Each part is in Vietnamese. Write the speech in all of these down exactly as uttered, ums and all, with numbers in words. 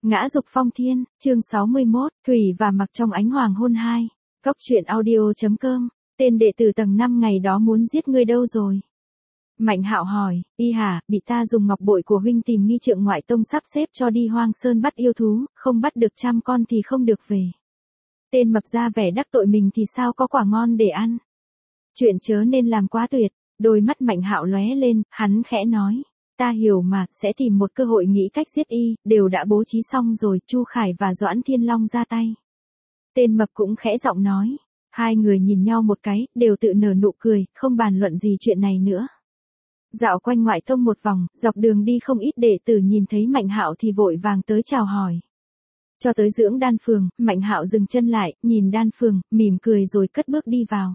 Ngã dục phong thiên, chương sáu mươi mốt, Thủy và Mặc trong ánh hoàng hôn hai. Cốc truyện audio.com, tên đệ tử tầng năm ngày đó muốn giết ngươi đâu rồi? Mạnh Hạo hỏi, y hả, bị ta dùng ngọc bội của huynh tìm nghi trượng ngoại tông sắp xếp cho đi hoang sơn bắt yêu thú, không bắt được trăm con thì không được về. Tên mập ra vẻ đắc tội mình thì sao có quả ngon để ăn. Chuyện chớ nên làm quá tuyệt, đôi mắt Mạnh Hạo lóe lên, hắn khẽ nói. Ta hiểu mà, sẽ tìm một cơ hội nghĩ cách giết y, đều đã bố trí xong rồi, Chu Khải và Doãn Thiên Long ra tay. Tên mập cũng khẽ giọng nói. Hai người nhìn nhau một cái, đều tự nở nụ cười, không bàn luận gì chuyện này nữa. Dạo quanh ngoại tông một vòng, dọc đường đi không ít đệ tử nhìn thấy Mạnh Hạo thì vội vàng tới chào hỏi. Cho tới dưỡng đan phường, Mạnh Hạo dừng chân lại, nhìn đan phường, mỉm cười rồi cất bước đi vào.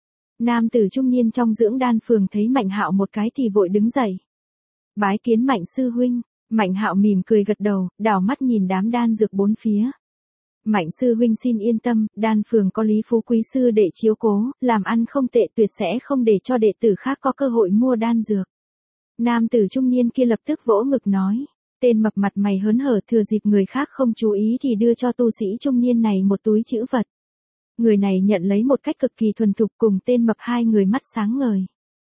Nam tử trung niên trong dưỡng đan phường thấy Mạnh Hạo một cái thì vội đứng dậy. Bái kiến Mạnh sư huynh. Mạnh Hạo mỉm cười gật đầu, đảo mắt nhìn đám đan dược bốn phía. Mạnh sư huynh xin yên tâm, đan phường có Lý Phú quý sư để chiếu cố, làm ăn không tệ, tuyệt sẽ không để cho đệ tử khác có cơ hội mua đan dược. Nam tử trung niên kia lập tức vỗ ngực nói. Tên mập mặt mày hớn hở thừa dịp người khác không chú ý thì đưa cho tu sĩ trung niên này một túi trữ vật. Người này nhận lấy một cách cực kỳ thuần thục, cùng tên mập hai người mắt sáng ngời.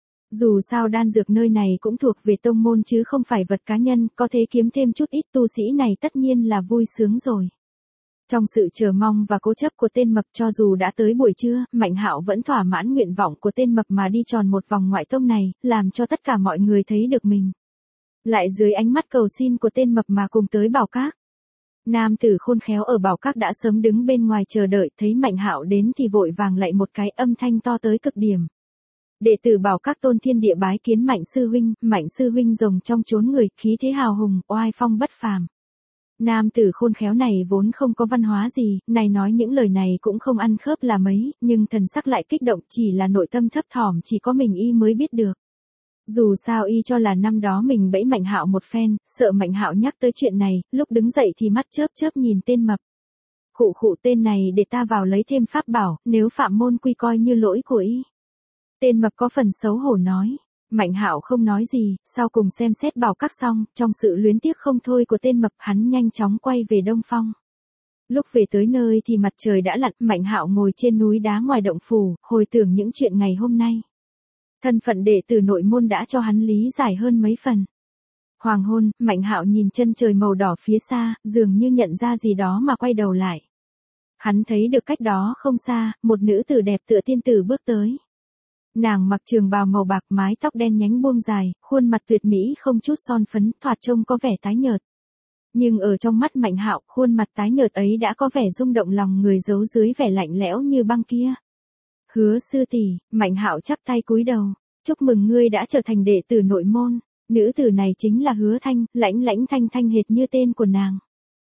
Dù sao đan dược nơi này cũng thuộc về tông môn chứ không phải vật cá nhân, có thể kiếm thêm chút ít, tu sĩ này tất nhiên là vui sướng rồi. Trong sự chờ mong và cố chấp của tên mập, cho dù đã tới buổi trưa, Mạnh Hạo vẫn thỏa mãn nguyện vọng của tên mập mà đi tròn một vòng ngoại tông này, làm cho tất cả mọi người thấy được mình. Lại dưới ánh mắt cầu xin của tên mập mà cùng tới Bảo Các. Nam tử khôn khéo ở Bảo Các đã sớm đứng bên ngoài chờ đợi, thấy Mạnh Hạo đến thì vội vàng lạy một cái, âm thanh to tới cực điểm. Đệ tử Bảo Các tôn thiên địa bái kiến Mạnh sư huynh. Mạnh sư huynh rồng trong chốn người, khí thế hào hùng, oai phong bất phàm. Nam tử khôn khéo này vốn không có văn hóa gì, này nói những lời này cũng không ăn khớp là mấy, nhưng thần sắc lại kích động, chỉ là nội tâm thấp thỏm chỉ có mình y mới biết được. Dù sao y cho là năm đó mình bẫy Mạnh Hạo một phen, sợ Mạnh Hạo nhắc tới chuyện này, lúc đứng dậy thì mắt chớp chớp nhìn tên mập. Khụ khụ, tên này để ta vào lấy thêm pháp bảo, nếu phạm môn quy coi như lỗi của y. Tên mập có phần xấu hổ nói. Mạnh Hạo không nói gì, sau cùng xem xét Bảo Các xong, trong sự luyến tiếc không thôi của tên mập, hắn nhanh chóng quay về Đông Phong. Lúc về tới nơi thì mặt trời đã lặn, Mạnh Hạo ngồi trên núi đá ngoài động phủ, hồi tưởng những chuyện ngày hôm nay. Thân phận đệ tử nội môn đã cho hắn lý giải hơn mấy phần. Hoàng hôn, Mạnh Hạo nhìn chân trời màu đỏ phía xa, dường như nhận ra gì đó mà quay đầu lại. Hắn thấy được cách đó không xa, một nữ tử đẹp tựa tiên tử bước tới. Nàng mặc trường bào màu bạc, mái tóc đen nhánh buông dài, khuôn mặt tuyệt mỹ không chút son phấn, thoạt trông có vẻ tái nhợt. Nhưng ở trong mắt Mạnh Hạo, khuôn mặt tái nhợt ấy đã có vẻ rung động lòng người giấu dưới vẻ lạnh lẽo như băng kia. Hứa sư tỷ. Mạnh Hạo chắp tay cúi đầu. Chúc mừng ngươi đã trở thành đệ tử nội môn. Nữ tử này chính là Hứa Thanh, lãnh lãnh thanh thanh hệt như tên của nàng.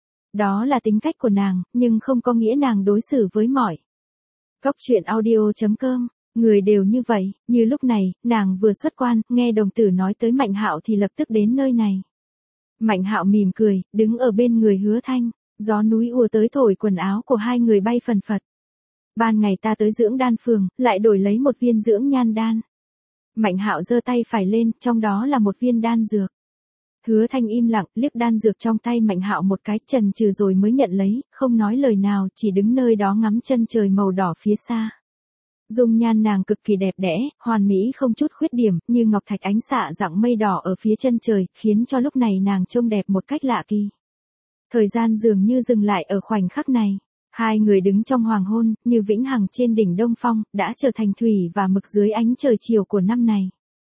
Đó là tính cách của nàng, nhưng không có nghĩa nàng đối xử với mọi. Cốc truyện audio.com. Người đều như vậy, như lúc này, nàng vừa xuất quan, nghe đồng tử nói tới Mạnh Hạo thì lập tức đến nơi này. Mạnh Hạo mỉm cười, đứng ở bên người Hứa Thanh, gió núi ùa tới thổi quần áo của hai người bay phần phật. Ban ngày ta tới dưỡng đan phường, lại đổi lấy một viên dưỡng nhan đan. Mạnh Hạo giơ tay phải lên, trong đó là một viên đan dược. Hứa Thanh im lặng, liếc đan dược trong tay Mạnh Hạo một cái, chần chừ rồi mới nhận lấy, không nói lời nào, chỉ đứng nơi đó ngắm chân trời màu đỏ phía xa. Dung nhan nàng cực kỳ đẹp đẽ, hoàn mỹ không chút khuyết điểm, như ngọc thạch ánh xạ dạng mây đỏ ở phía chân trời, khiến cho lúc này nàng trông đẹp một cách lạ kỳ. Thời gian dường như dừng lại ở khoảnh khắc này. Hai người đứng trong hoàng hôn, như vĩnh hằng trên đỉnh Đông Phong, đã trở thành thủy và mực dưới ánh trời chiều của năm này.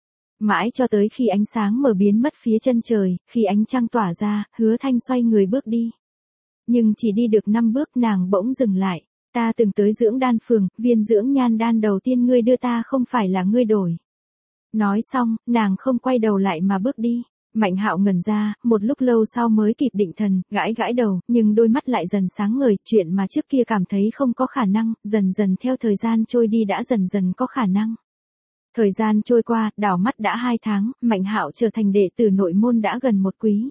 Mãi cho tới khi ánh sáng mờ biến mất phía chân trời, khi ánh trăng tỏa ra, Hứa Thanh xoay người bước đi. Nhưng chỉ đi được năm bước nàng bỗng dừng lại. Ta từng tới dưỡng đan phường, viên dưỡng nhan đan đầu tiên ngươi đưa ta không phải là ngươi đổi. Nói xong, nàng không quay đầu lại mà bước đi. Mạnh Hạo ngẩn ra, một lúc lâu sau mới kịp định thần, gãi gãi đầu, nhưng đôi mắt lại dần sáng ngời, chuyện mà trước kia cảm thấy không có khả năng, dần dần theo thời gian trôi đi đã dần dần có khả năng. Thời gian trôi qua, đảo mắt đã hai tháng, Mạnh Hạo trở thành đệ tử nội môn đã gần một quý.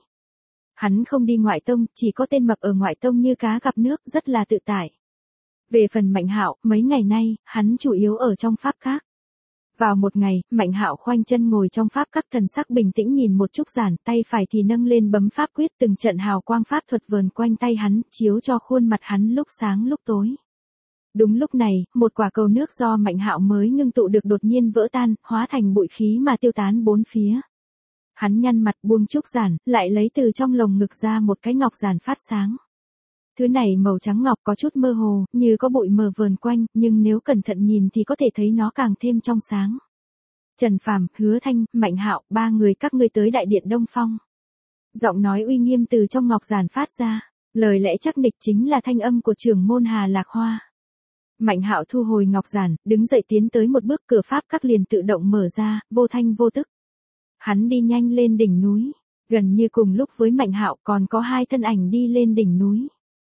Hắn không đi ngoại tông, chỉ có tên mập ở ngoại tông như cá gặp nước, rất là tự tại. Về phần Mạnh Hạo, mấy ngày nay, hắn chủ yếu ở trong pháp các. Vào một ngày, Mạnh Hạo khoanh chân ngồi trong pháp các, thần sắc bình tĩnh nhìn một trúc giản, tay phải thì nâng lên bấm pháp quyết, từng trận hào quang pháp thuật vờn quanh tay hắn, chiếu cho khuôn mặt hắn lúc sáng lúc tối. Đúng lúc này, một quả cầu nước do Mạnh Hạo mới ngưng tụ được đột nhiên vỡ tan, hóa thành bụi khí mà tiêu tán bốn phía. Hắn nhăn mặt buông trúc giản, lại lấy từ trong lồng ngực ra một cái ngọc giản phát sáng. Thứ này màu trắng ngọc có chút mơ hồ, như có bụi mờ vờn quanh, nhưng nếu cẩn thận nhìn thì có thể thấy nó càng thêm trong sáng. Trần Phàm, Hứa Thanh, Mạnh Hạo, ba người các ngươi tới đại điện Đông Phong. Giọng nói uy nghiêm từ trong ngọc giản phát ra, lời lẽ chắc nịch chính là thanh âm của trưởng môn Hà Lạc Hoa. Mạnh Hạo thu hồi ngọc giản, đứng dậy tiến tới một bước, cửa pháp các liền tự động mở ra, vô thanh vô tức. Hắn đi nhanh lên đỉnh núi, gần như cùng lúc với Mạnh Hạo còn có hai thân ảnh đi lên đỉnh núi.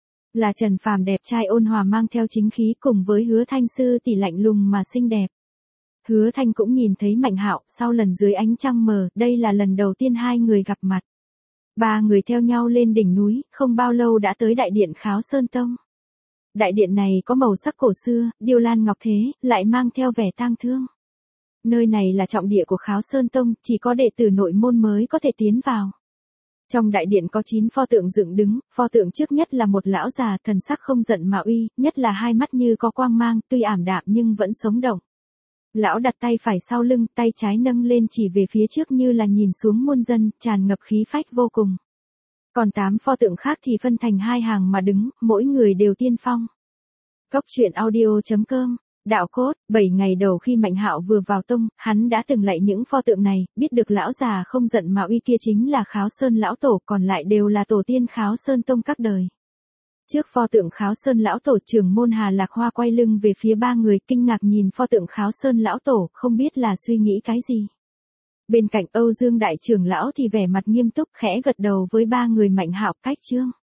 Là Trần Phàm đẹp trai ôn hòa mang theo chính khí, cùng với Hứa Thanh sư tỷ lạnh lùng mà xinh đẹp. Hứa Thanh cũng nhìn thấy Mạnh Hạo, sau lần dưới ánh trăng mờ, đây là lần đầu tiên hai người gặp mặt. Ba người theo nhau lên đỉnh núi, không bao lâu đã tới đại điện Kháo Sơn Tông. Đại điện này có màu sắc cổ xưa, điêu lan ngọc thế, lại mang theo vẻ tang thương. Nơi này là trọng địa của Kháo Sơn Tông, chỉ có đệ tử nội môn mới có thể tiến vào. Trong đại điện có chín pho tượng dựng đứng, pho tượng trước nhất là một lão già, thần sắc không giận mà uy, nhất là hai mắt như có quang mang, tuy ảm đạm nhưng vẫn sống động. Lão đặt tay phải sau lưng, tay trái nâng lên chỉ về phía trước như là nhìn xuống muôn dân, tràn ngập khí phách vô cùng. Còn tám pho tượng khác thì phân thành hai hàng mà đứng, mỗi người đều tiên phong. Cốc truyện audio chấm com. Đạo cốt, bảy ngày đầu khi Mạnh Hạo vừa vào tông, hắn đã từng lạy những pho tượng này, biết được lão già không giận mà uy kia chính là Kháo Sơn lão tổ, còn lại đều là tổ tiên Kháo Sơn Tông các đời. Trước pho tượng Kháo Sơn lão tổ, trưởng môn Hà Lạc Hoa quay lưng về phía ba người, kinh ngạc nhìn pho tượng Kháo Sơn lão tổ, không biết là suy nghĩ cái gì. Bên cạnh Âu Dương đại trưởng lão thì vẻ mặt nghiêm túc, khẽ gật đầu với ba người Mạnh Hạo, cách chương.